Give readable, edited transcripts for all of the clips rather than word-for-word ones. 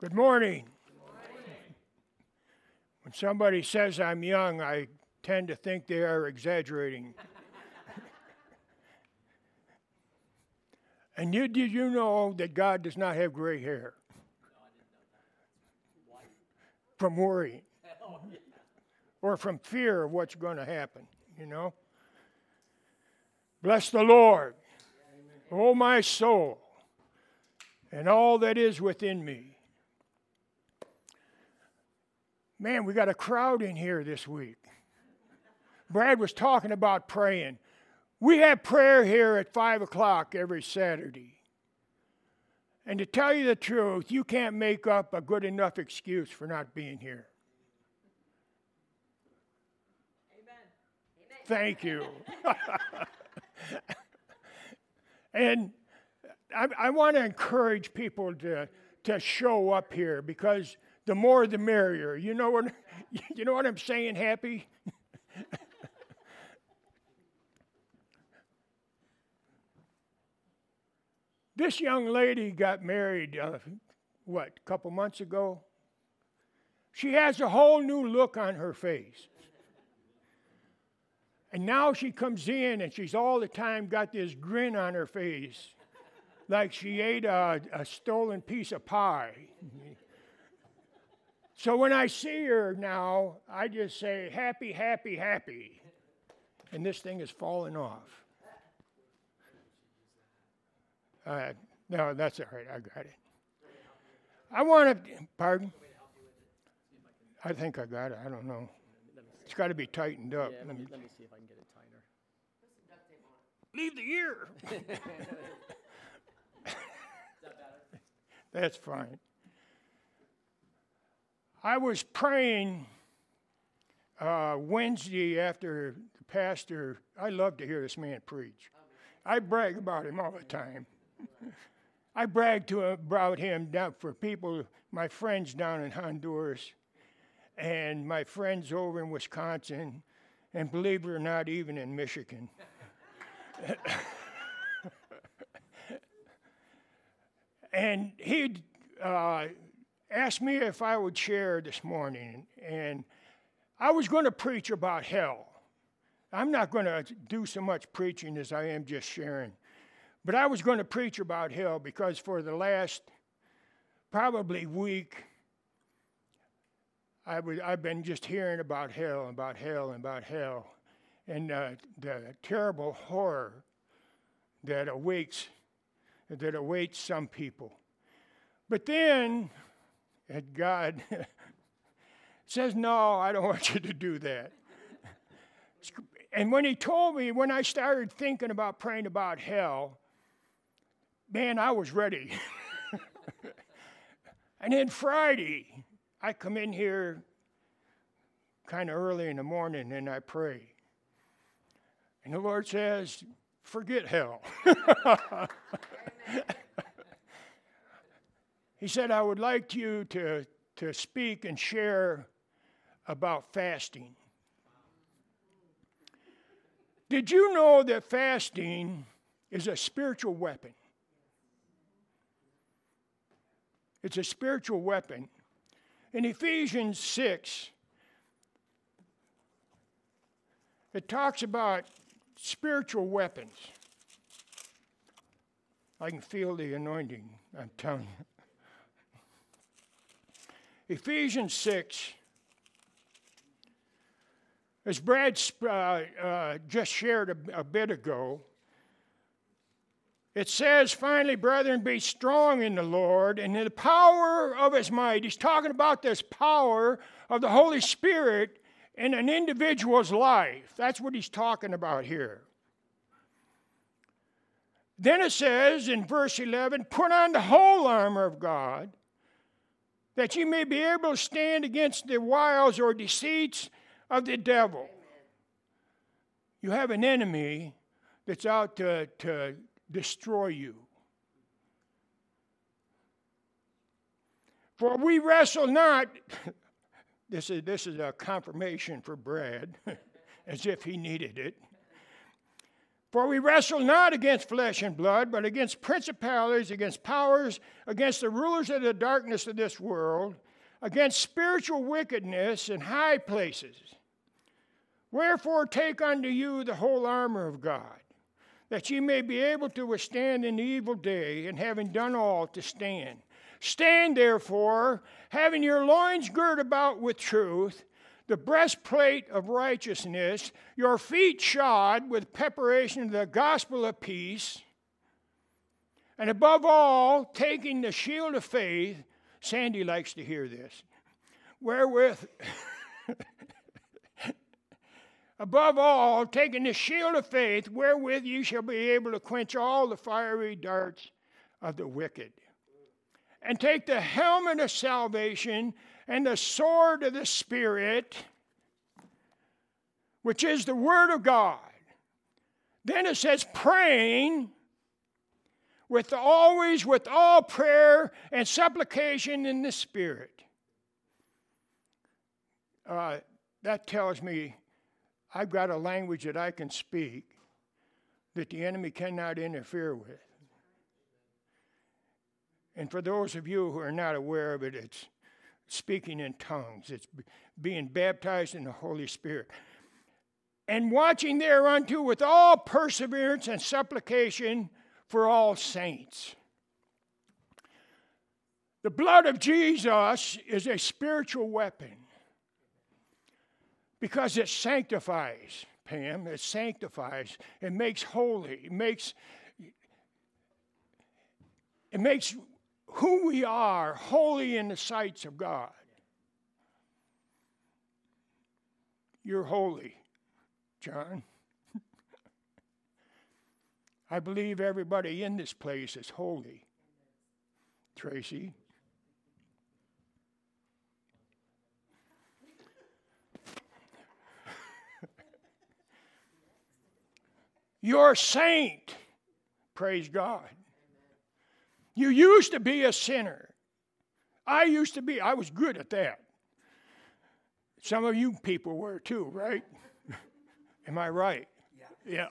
Good morning. When somebody says I'm young, I tend to think they are exaggerating. And did you know that God does not have gray hair? From worrying. Or from fear of what's going to happen, you know? Bless the Lord, O my soul, and all that is within me. Man, we got a crowd in here this week. Brad was talking about praying. We have prayer here at 5 o'clock every Saturday. And to tell you the truth, you can't make up a good enough excuse for not being here. Amen. Thank you. And I want to encourage people to show up here because the more the merrier. You know what I'm saying, Happy? This young lady got married, a couple months ago? She has a whole new look on her face. And now she comes in and she's all the time got this grin on her face, like she ate a stolen piece of pie. So when I see her now, I just say, happy, happy, happy. And this thing is falling off. No, that's all right. I got it. I want to, pardon? I think I got it. I don't know. It's got to be tightened up. Yeah, let me see if I can get it tighter. Leave the ear. Is that better? That's fine. I was praying Wednesday after the pastor. I love to hear this man preach. I brag about him all the time. I brag about him down for people, my friends down in Honduras, and my friends over in Wisconsin, and believe it or not, even in Michigan. And he asked me if I would share this morning, and I was going to preach about hell. I'm not going to do so much preaching as I am just sharing. But I was going to preach about hell because for the last probably week, I've been just hearing about hell, and the terrible horror that awaits some people. But then, God says, no, I don't want you to do that. And when he told me, when I started thinking about praying about hell, man, I was ready. And then Friday, I come in here kind of early in the morning and I pray. And the Lord says, forget hell. He said, I would like you to speak and share about fasting. Did you know that fasting is a spiritual weapon? It's a spiritual weapon. In Ephesians 6, it talks about spiritual weapons. I can feel the anointing, I'm telling you. Ephesians 6, as Brad just shared a bit ago, it says, finally, brethren, be strong in the Lord and in the power of his might. He's talking about this power of the Holy Spirit in an individual's life. That's what he's talking about here. Then it says in verse 11, put on the whole armor of God, that you may be able to stand against the wiles or deceits of the devil. You have an enemy that's out to destroy you. For we wrestle not, this is a confirmation for Brad, as if he needed it. For we wrestle not against flesh and blood, but against principalities, against powers, against the rulers of the darkness of this world, against spiritual wickedness in high places. Wherefore take unto you the whole armor of God, that ye may be able to withstand in the evil day, and having done all, to stand. Stand therefore, having your loins girt about with truth, the breastplate of righteousness, your feet shod with preparation of the gospel of peace, and above all, taking the shield of faith. Sandy likes to hear this. Wherewith, above all, taking the shield of faith, wherewith you shall be able to quench all the fiery darts of the wicked. And take the helmet of salvation and the sword of the Spirit, which is the Word of God. Then it says, praying always with all prayer and supplication in the Spirit. That tells me I've got a language that I can speak that the enemy cannot interfere with. And for those of you who are not aware of it, it's speaking in tongues. It's being baptized in the Holy Spirit. And watching thereunto with all perseverance and supplication for all saints. The blood of Jesus is a spiritual weapon because it sanctifies, Pam. It sanctifies. It makes holy. It makes who we are holy in the sights of God. You're holy, John. I believe everybody in this place is holy. Tracy. You're a saint. Praise God. You used to be a sinner. I was good at that. Some of you people were too, right? Am I right? Yeah.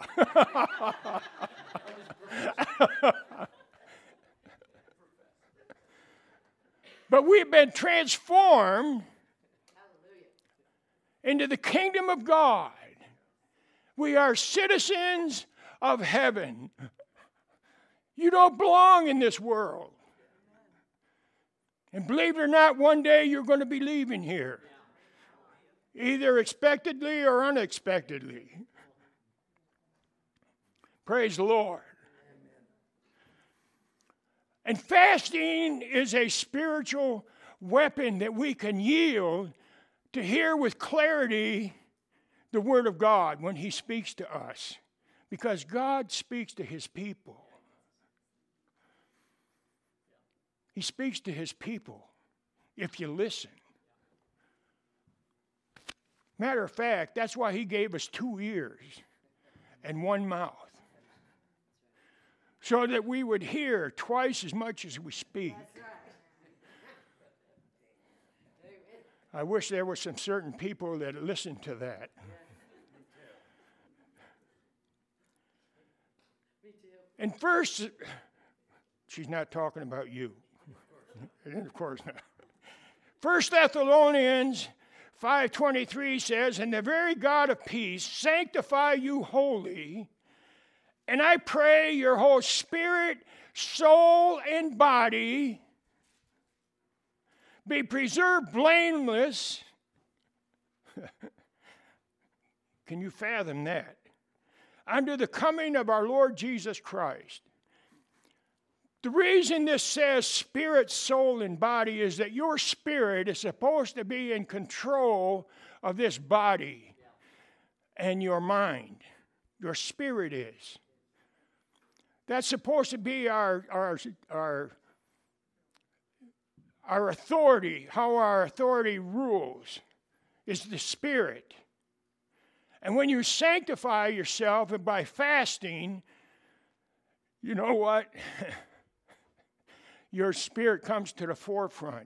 But we've been transformed into the kingdom of God. We are citizens of heaven. You don't belong in this world. And believe it or not, one day you're going to be leaving here. Either expectedly or unexpectedly. Praise the Lord. And fasting is a spiritual weapon that we can yield to hear with clarity the Word of God when He speaks to us. Because God speaks to His people. He speaks to His people if you listen. Matter of fact, that's why He gave us 2 ears and 1 mouth. So that we would hear twice as much as we speak. I wish there were some certain people that listened to that. And first, she's not talking about you. Of course not. 1 Thessalonians 5:23 says, and the very God of peace sanctify you wholly, and I pray your whole spirit, soul, and body be preserved blameless. Can you fathom that? Under the coming of our Lord Jesus Christ. The reason this says spirit, soul, and body is that your spirit is supposed to be in control of this body and your mind. Your spirit is. That's supposed to be our authority, how our authority rules, is the spirit. And when you sanctify yourself and by fasting, you know what? Your spirit comes to the forefront.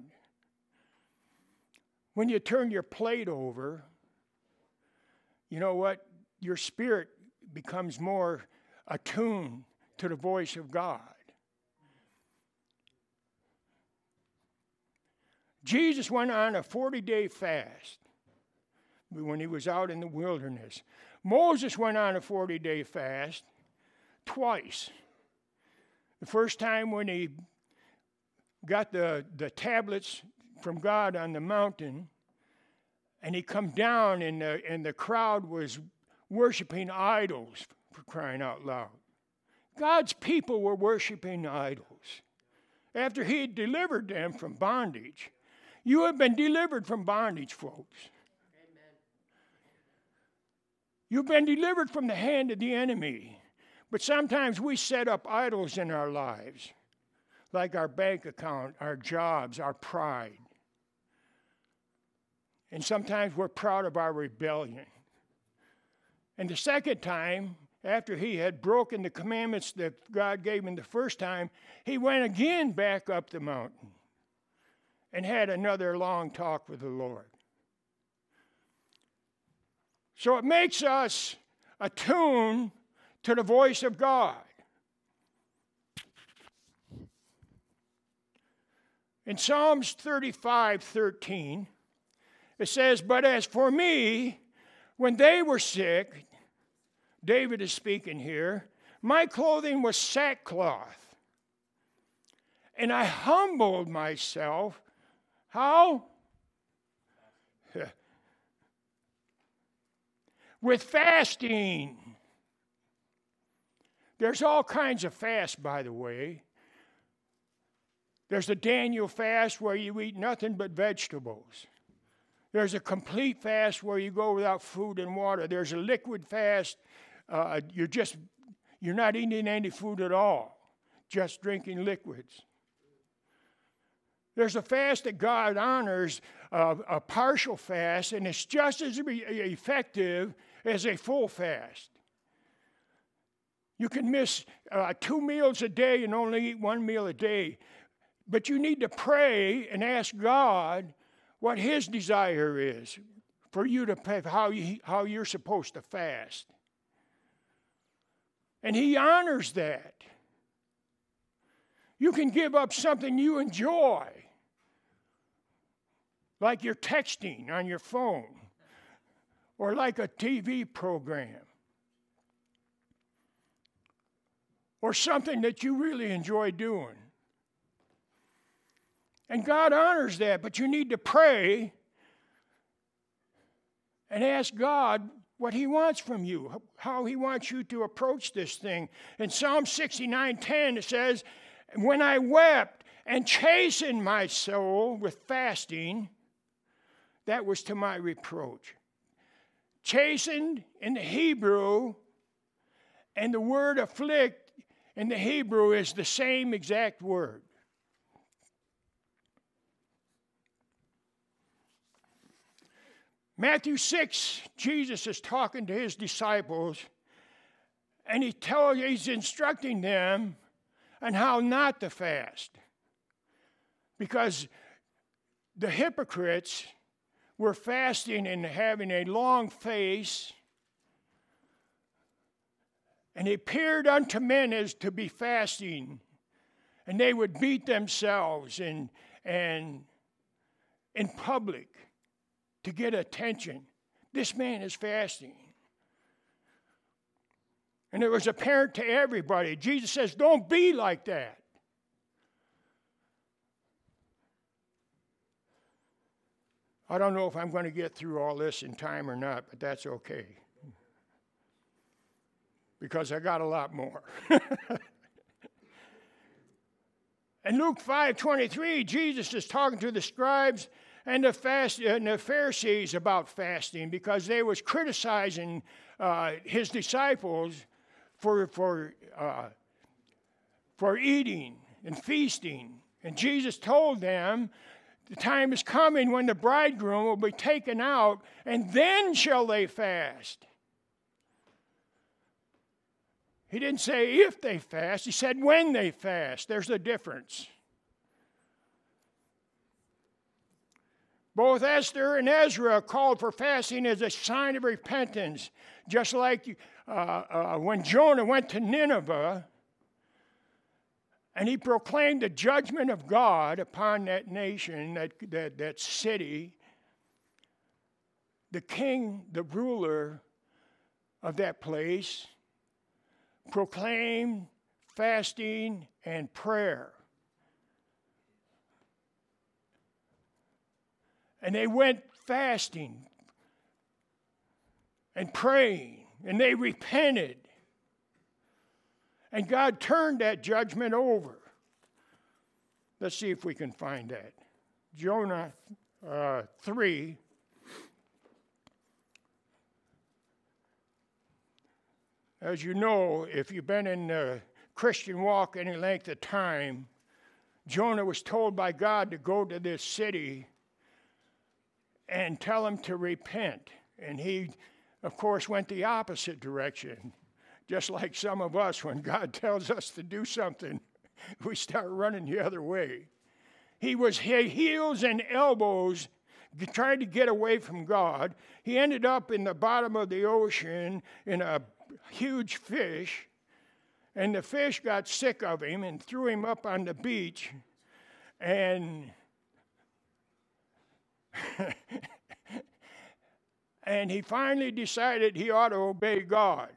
When you turn your plate over, you know what? Your spirit becomes more attuned to the voice of God. Jesus went on a 40-day fast when he was out in the wilderness. Moses went on a 40-day fast twice. The first time when he got the tablets from God on the mountain, and he come down and the crowd was worshiping idols, for crying out loud. God's people were worshiping idols after he had delivered them from bondage. You have been delivered from bondage, folks. Amen. You've been delivered from the hand of the enemy. But sometimes we set up idols in our lives, like our bank account, our jobs, our pride. And sometimes we're proud of our rebellion. And the second time, after he had broken the commandments that God gave him the first time, he went again back up the mountain and had another long talk with the Lord. So it makes us attuned to the voice of God. In Psalms 35:13, it says, "But as for me, when they were sick," David is speaking here, "my clothing was sackcloth, and I humbled myself." How? With fasting. There's all kinds of fasts, by the way. There's a Daniel fast where you eat nothing but vegetables. There's a complete fast where you go without food and water. There's a liquid fast. You're not eating any food at all, just drinking liquids. There's a fast that God honors, a partial fast, and it's just as effective as a full fast. You can miss 2 meals a day and only eat 1 meal a day. But you need to pray and ask God what His desire is for you to how you're supposed to fast. And He honors that. You can give up something you enjoy, like your texting on your phone, or like a TV program, or something that you really enjoy doing. And God honors that, but you need to pray and ask God what He wants from you, how He wants you to approach this thing. In Psalm 69:10, it says, "When I wept and chastened my soul with fasting, that was to my reproach." Chastened in the Hebrew and the word afflict in the Hebrew is the same exact word. Matthew 6, Jesus is talking to His disciples, and He's instructing them on how not to fast. Because the hypocrites were fasting and having a long face, and it appeared unto men as to be fasting, and they would beat themselves and in public to get attention. This man is fasting. And it was apparent to everybody. Jesus says, don't be like that. I don't know if I'm going to get through all this in time or not, but that's okay. Because I got a lot more. In Luke 5:23, Jesus is talking to the scribes and the Pharisees about fasting, because they was criticizing His disciples for eating and feasting. And Jesus told them, the time is coming when the bridegroom will be taken out, and then shall they fast. He didn't say if they fast, He said when they fast. There's a difference. Both Esther and Ezra called for fasting as a sign of repentance, just like when Jonah went to Nineveh and he proclaimed the judgment of God upon that nation, that city, the king, the ruler of that place, proclaimed fasting and prayer. And they went fasting and praying, and they repented. And God turned that judgment over. Let's see if we can find that. Jonah 3. As you know, if you've been in the Christian walk any length of time, Jonah was told by God to go to this city and tell them to repent. And he, of course, went the opposite direction. Just like some of us, when God tells us to do something, we start running the other way. He was heels and elbows trying to get away from God. He ended up in the bottom of the ocean in a huge fish, and the fish got sick of him and threw him up on the beach, and and he finally decided he ought to obey God.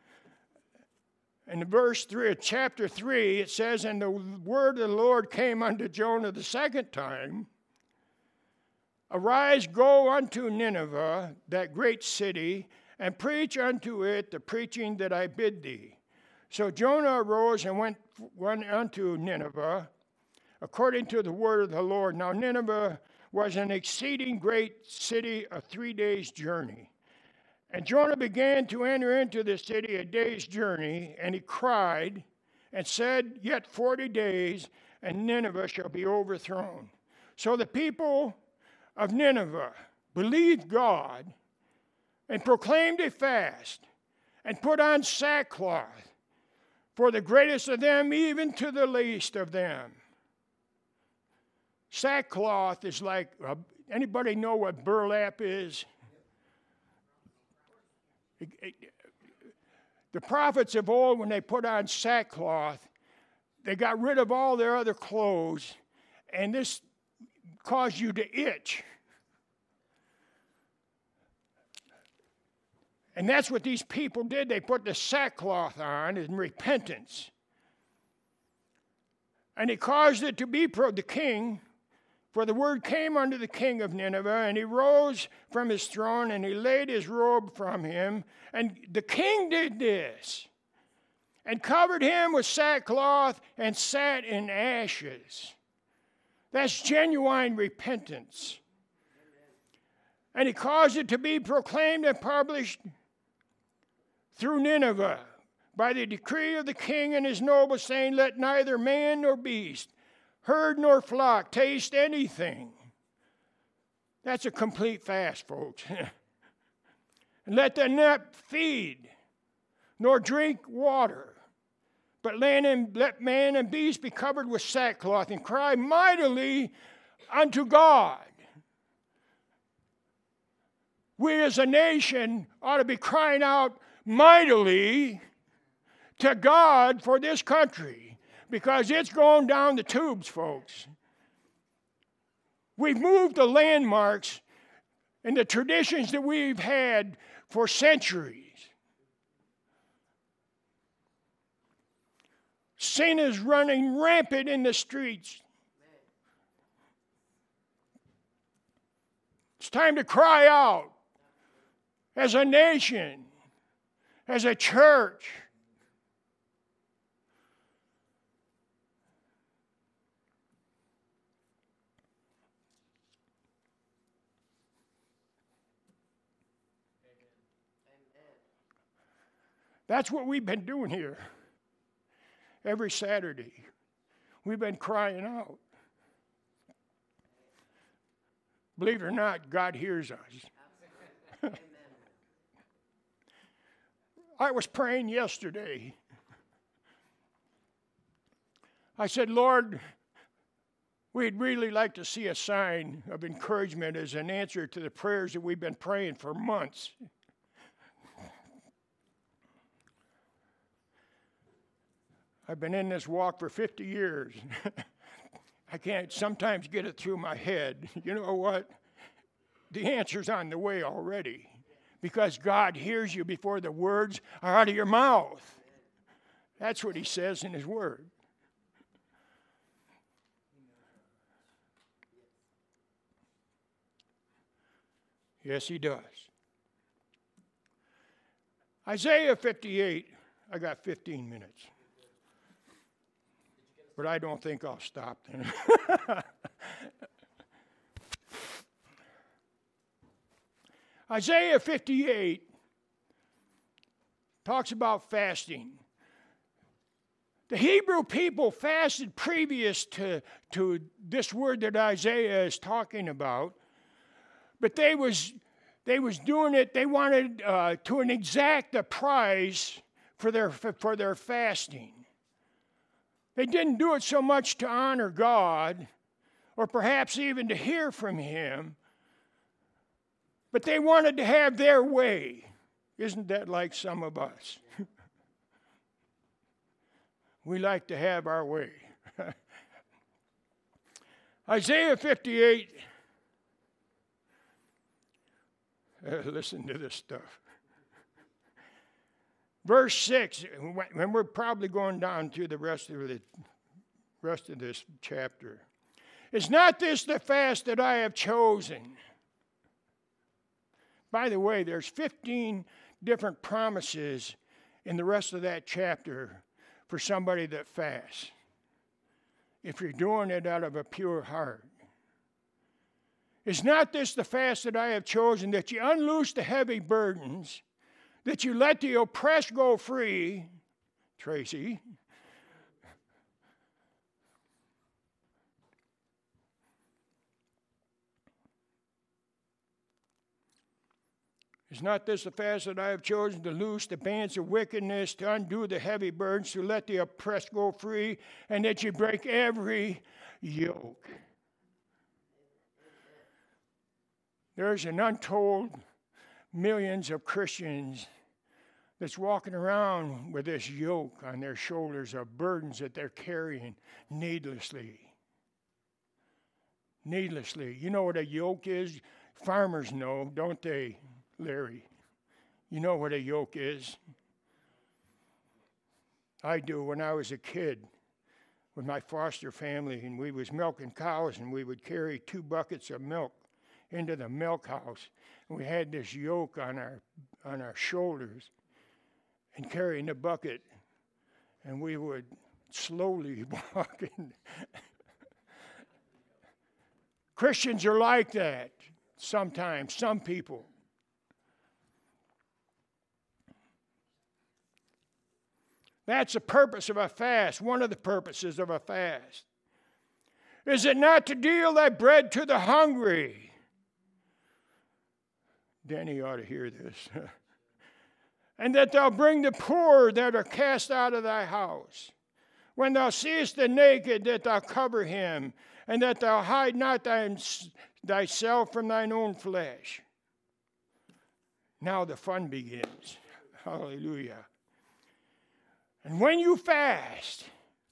In verse 3, chapter 3, it says, "And the word of the Lord came unto Jonah the second time, Arise, go unto Nineveh, that great city, and preach unto it the preaching that I bid thee." So Jonah arose and went unto Nineveh, according to the word of the Lord. Now Nineveh was an exceeding great city, a 3 days' journey. And Jonah began to enter into the city a day's journey, and he cried and said, Yet 40 days, and Nineveh shall be overthrown. So the people of Nineveh believed God and proclaimed a fast and put on sackcloth, for the greatest of them even to the least of them. Sackcloth is like, anybody know what burlap is? The prophets of old, when they put on sackcloth, they got rid of all their other clothes, and this caused you to itch. And that's what these people did. They put the sackcloth on in repentance. And he caused it to be the king, for the word came unto the king of Nineveh, and he rose from his throne, and he laid his robe from him. And the king did this, and covered him with sackcloth, and sat in ashes. That's genuine repentance. And he caused it to be proclaimed and published through Nineveh by the decree of the king and his nobles, saying, Let neither man nor beast, herd nor flock taste anything. That's a complete fast, folks. And let them not feed nor drink water, but let man and beast be covered with sackcloth, and cry mightily unto God. We as a nation ought to be crying out mightily to God for this country, because it's going down the tubes, folks. We've moved the landmarks and the traditions that we've had for centuries. Sin is running rampant in the streets. It's time to cry out as a nation, as a church. That's what we've been doing here. Every Saturday, we've been crying out. Believe it or not, God hears us. I was praying yesterday. I said, Lord, we'd really like to see a sign of encouragement as an answer to the prayers that we've been praying for months. I've been in this walk for 50 years. I can't sometimes get it through my head. You know what? The answer's on the way already, because God hears you before the words are out of your mouth. That's what he says in his word. Yes, he does. Isaiah 58, I got 15 minutes. But I don't think I'll stop then. Isaiah 58 talks about fasting. The Hebrew people fasted previous to this word that Isaiah is talking about, but they was doing it. They wanted to exact a price for their fasting. They didn't do it so much to honor God, or perhaps even to hear from him, but they wanted to have their way. Isn't that like some of us? We like to have our way. Isaiah 58, listen to this stuff. Verse 6, and we're probably going down through the rest of this chapter. Is not this the fast that I have chosen? By the way, there's 15 different promises in the rest of that chapter for somebody that fasts, if you're doing it out of a pure heart. Is not this the fast that I have chosen, that you unloose the heavy burdens, that you let the oppressed go free? Tracy. Is not this the fast that I have chosen, to loose the bands of wickedness, to undo the heavy burdens, to let the oppressed go free, and that you break every yoke? There's an untold millions of Christians that's walking around with this yoke on their shoulders of burdens that they're carrying needlessly. Needlessly. You know what a yoke is? Farmers know, don't they, Larry? You know what a yoke is? I do. When I was a kid with my foster family, and we was milking cows, and we would carry 2 buckets of milk into the milk house, and we had this yoke on our shoulders and carrying the bucket, and we would slowly walk in. Christians are like that sometimes, some people. That's the purpose of a fast, one of the purposes of a fast. Is it not to deal thy bread to the hungry? Danny ought to hear this. And that thou bring the poor that are cast out of thy house. When thou seest the naked, that thou cover him, and that thou hide not thyself from thine own flesh. Now the fun begins. Hallelujah. And when you fast,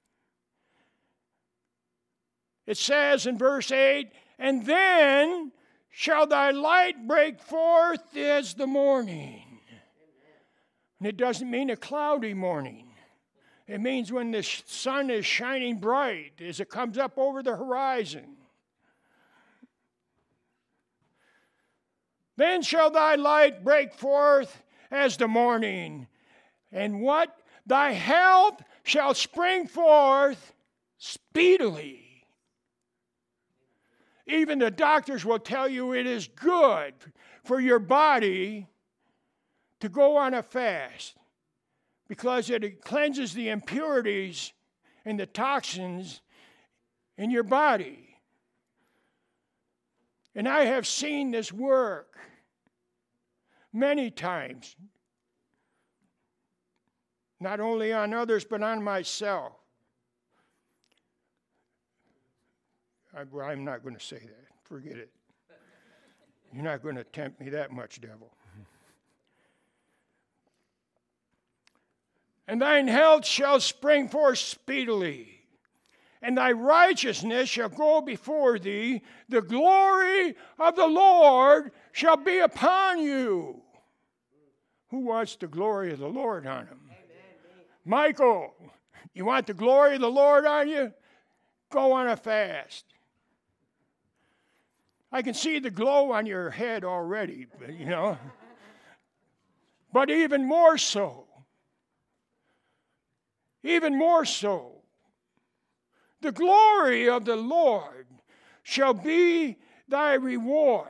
it says in verse 8, and then shall thy light break forth as the morning. And it doesn't mean a cloudy morning. It means when the sun is shining bright as it comes up over the horizon. Then shall thy light break forth as the morning. And what? Thy health shall spring forth speedily. Even the doctors will tell you it is good for your body to go on a fast, because it cleanses the impurities and the toxins in your body. And I have seen this work many times, not only on others, but on myself. I'm not going to say that. Forget it. You're not going to tempt me that much, devil. And thine health shall spring forth speedily, and thy righteousness shall go before thee. The glory of the Lord shall be upon you. Who wants the glory of the Lord on him? Michael, you want the glory of the Lord on you? Go on a fast. I can see the glow on your head already, you know. But even more so, the glory of the Lord shall be thy reward.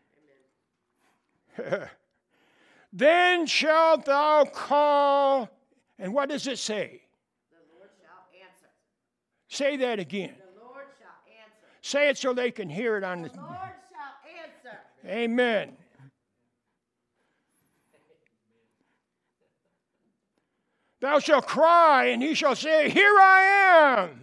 Then shalt thou call, and what does it say? The Lord shall answer. Say that again. The Lord shall answer. Say it so they can hear it on the... The Lord shall answer. Amen. Thou shalt cry, and he shall say, Here I am.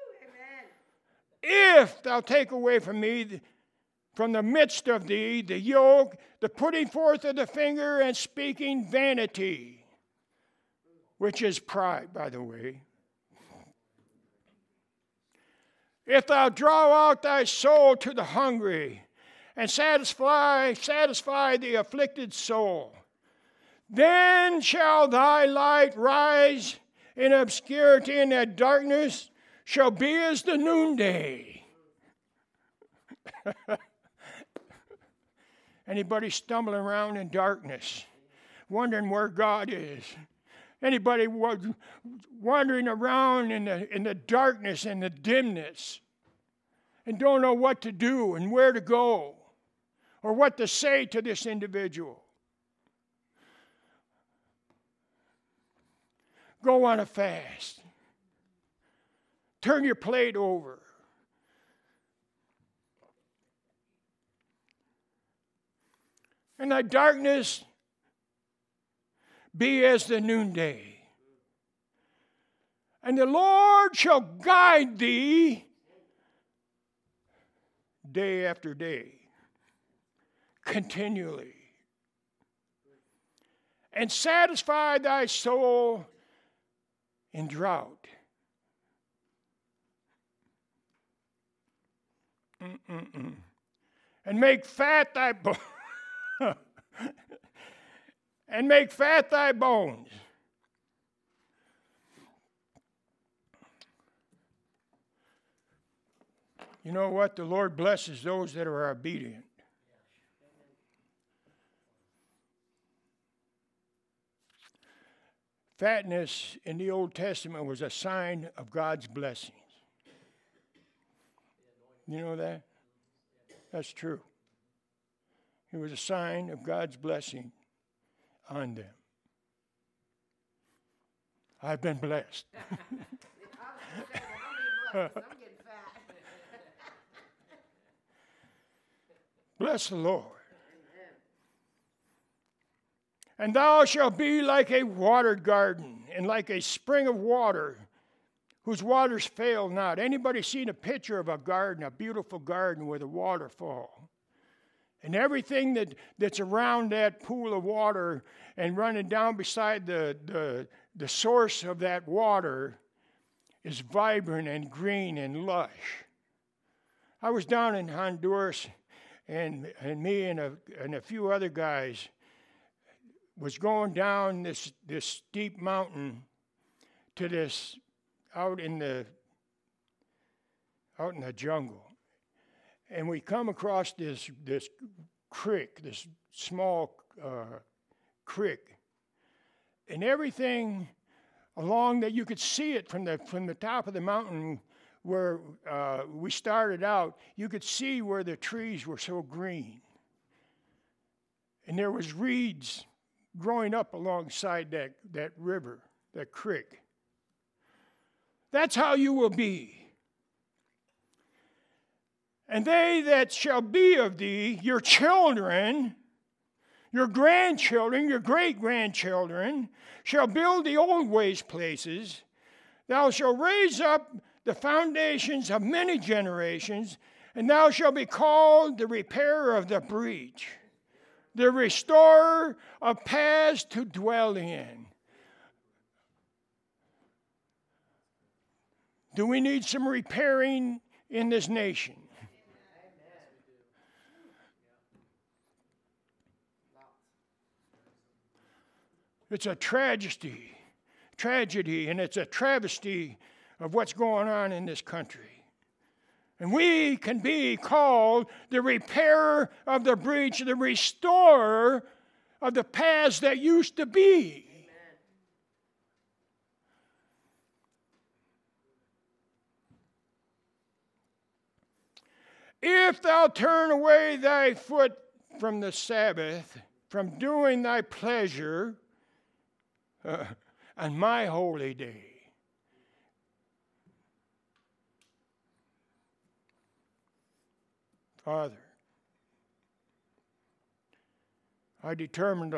Amen. If thou take away from me, from the midst of thee, the yoke, the putting forth of the finger, and speaking vanity, which is pride, by the way. If thou draw out thy soul to the hungry, and satisfy the afflicted soul, then shall thy light rise in obscurity, and that darkness shall be as the noonday. Anybody stumbling around in darkness, wondering where God is? Anybody wandering around in the darkness and the dimness and don't know what to do and where to go or what to say to this individual? Go on a fast. Turn your plate over. And thy darkness be as the noonday. And the Lord shall guide thee day after day, continually, and satisfy thy soul in drought. And make fat thy and make fat thy bones. You know what? The Lord blesses those that are obedient. Fatness in the Old Testament was a sign of God's blessings. You know that? That's true. It was a sign of God's blessing on them. I've been blessed. I'm getting fat. Bless the Lord. And thou shalt be like a watered garden, and like a spring of water, whose waters fail not. Anybody seen a picture of a garden, a beautiful garden where the water falls? And everything that's around that pool of water and running down beside the source of that water is vibrant and green and lush. I was down in Honduras, and me and a few other guys was going down this steep mountain to this out in the jungle. And we come across this creek, this small creek, and everything along that you could see it from the top of the mountain where we started out. You could see where the trees were so green, and there was reeds growing up alongside that river, that creek. That's how you will be. And they that shall be of thee, your children, your grandchildren, your great-grandchildren, shall build the old waste places. Thou shalt raise up the foundations of many generations, and thou shalt be called the repairer of the breach, the restorer of paths to dwell in. Do we need some repairing in this nation? It's a tragedy, and it's a travesty of what's going on in this country. And we can be called the repairer of the breach, the restorer of the paths that used to be. If thou turn away thy foot from the Sabbath, from doing thy pleasure on my holy day. Father, I determined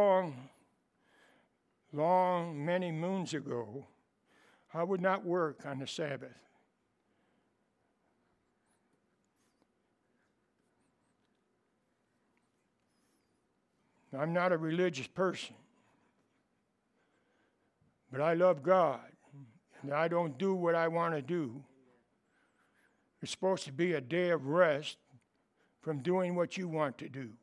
many moons ago, I would not work on the Sabbath. I'm not a religious person, but I love God, and I don't do what I want to do. It's supposed to be a day of rest from doing what you want to do.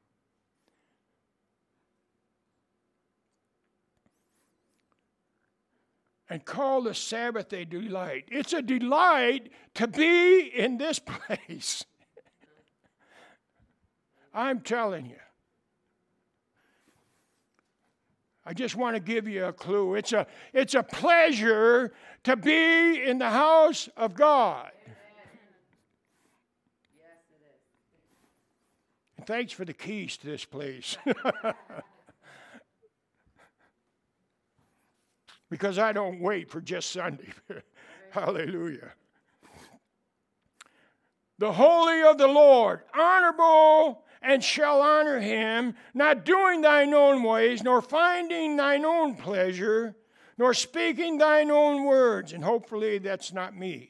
And call the Sabbath a delight. It's a delight to be in this place. I'm telling you. I just want to give you a clue. It's a pleasure to be in the house of God. Yes, it is. And thanks for the keys to this place. Because I don't wait for just Sunday. Hallelujah. The holy of the Lord, honorable, and shall honor him, not doing thine own ways, nor finding thine own pleasure, nor speaking thine own words. And hopefully that's not me.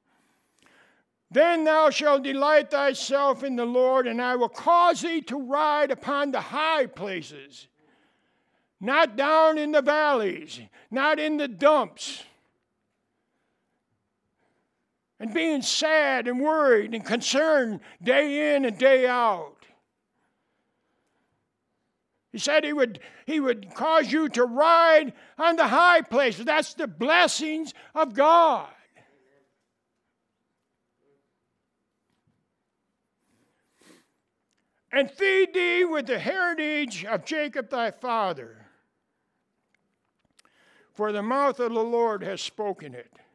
Then thou shalt delight thyself in the Lord, and I will cause thee to ride upon the high places, not down in the valleys, not in the dumps, and being sad and worried and concerned day in and day out. He said he would cause you to ride on the high places. That's the blessings of God. And feed thee with the heritage of Jacob thy father. For the mouth of the Lord has spoken it.